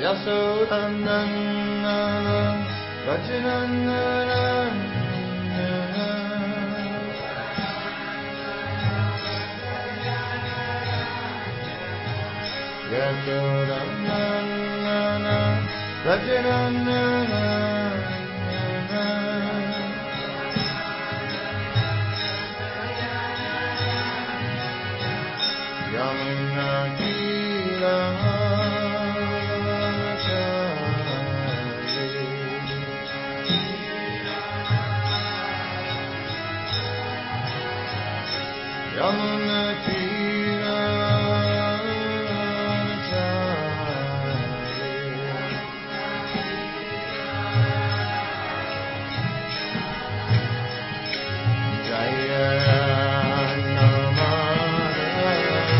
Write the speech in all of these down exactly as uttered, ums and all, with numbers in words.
Yasodhanandana Rajanandana Yasodhanandana Rajanandana Yamuna Tira Yamuna Tira Jaya Namara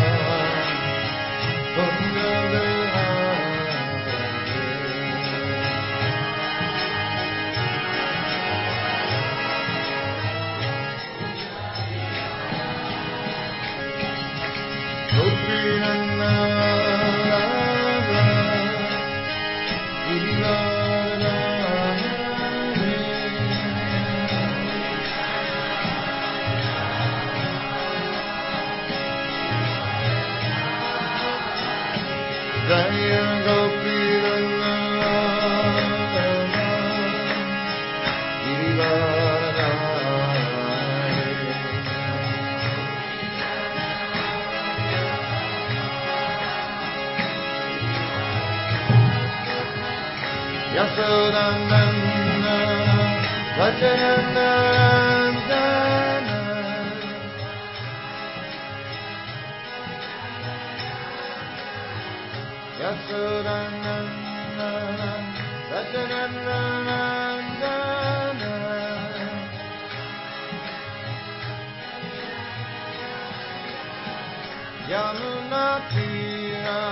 Jaya Gopirana Yasodhanandana Rajanandana Yasodhanandana Rajanandana Yamuna Tira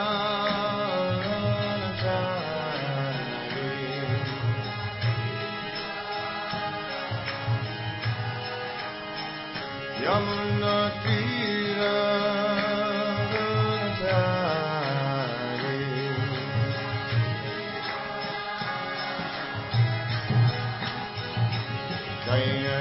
Yamuna Tira Jaya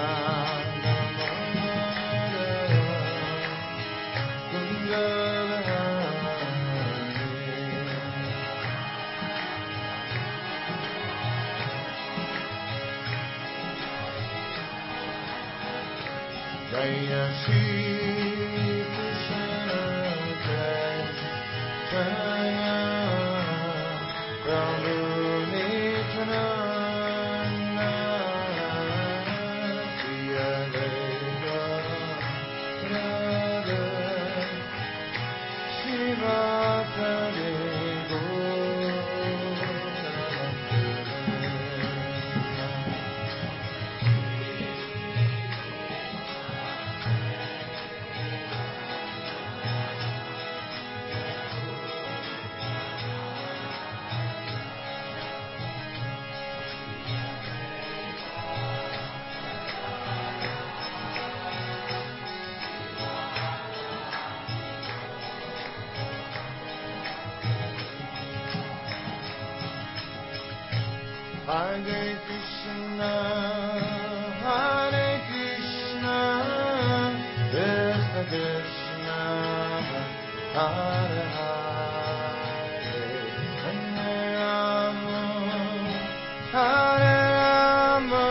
Jaya Shri Krishna Chaitanya Prabhu Nityananda Priya Deva Radha Shiva Sade Hare Krishna, Hare Krishna, Krishna Krishna, Hare Hare, Hare Rama, Hare Rama,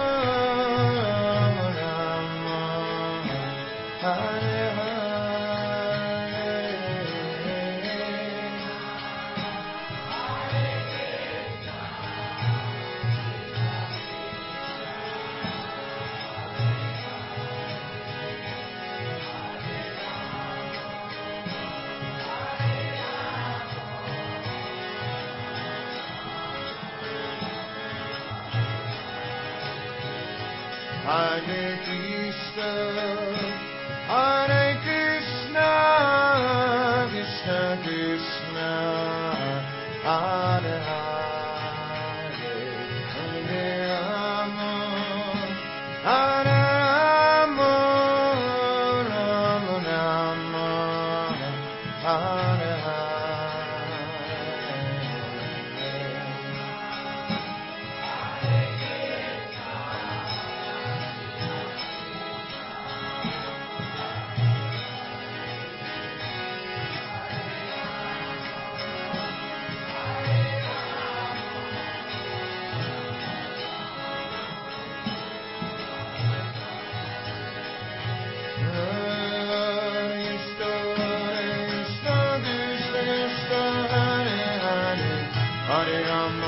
Rama Rama, Hare Hare Krishna, Hare Krishna, Krishna Krishna, Hare Hare, Hare Rama, Hare Rama, Rama Rama, Hare Hare.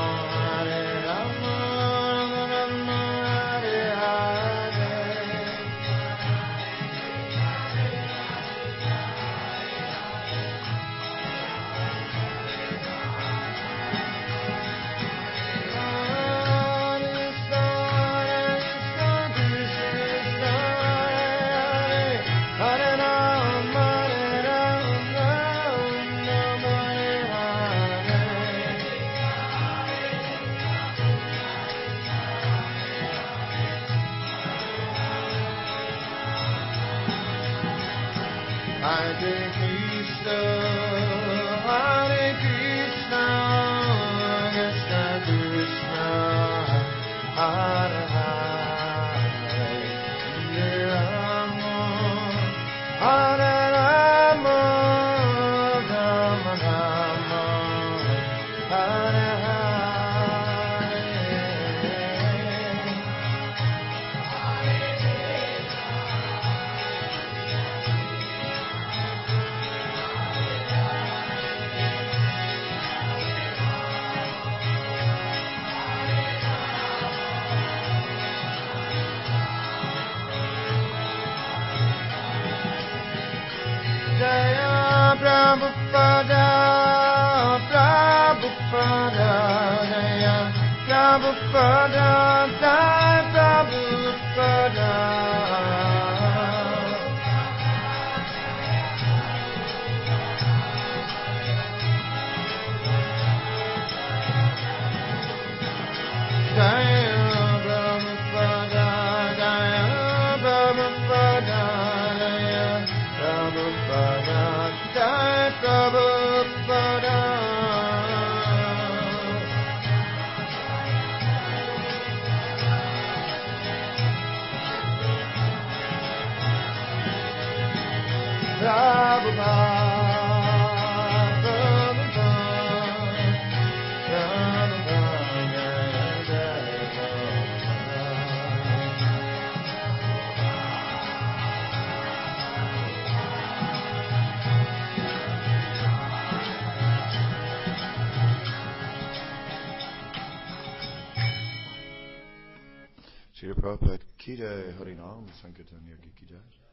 Hare Krishna, Hare Krishna, Krishna Krishna, Hare Hare, Hare Rama, Hare Rama, Rama Rama, Hare Hare. Jaya Prabhupada, Prabhupada, Jaya Prabhupada, Jaya Prabhupada. Jaya Prabhupada, Jaya Prabhupada, Jaya Prabhupada, Jaya Prabhupada. Prabhupada, Prabhupada, Prabhupada, Jaya Srila Prabhupada Ki Jai, Harinam Sankirtan Yogi Ki Jai.